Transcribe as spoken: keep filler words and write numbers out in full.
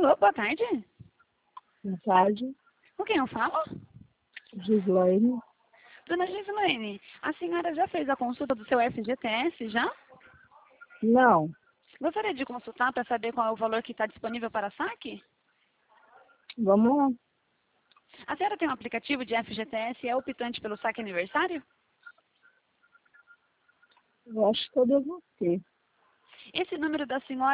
Alô, boa tarde. Boa tarde, Com quem eu falo? Gislaine. Dona Gislaine, a senhora já fez a consulta do seu F G T S, já? Não, Gostaria de consultar para saber qual é o valor que está disponível para saque? vamos lá. A senhora tem um aplicativo de F G T S e é optante pelo saque aniversário? Eu acho que eu devo ter. Esse número da senhora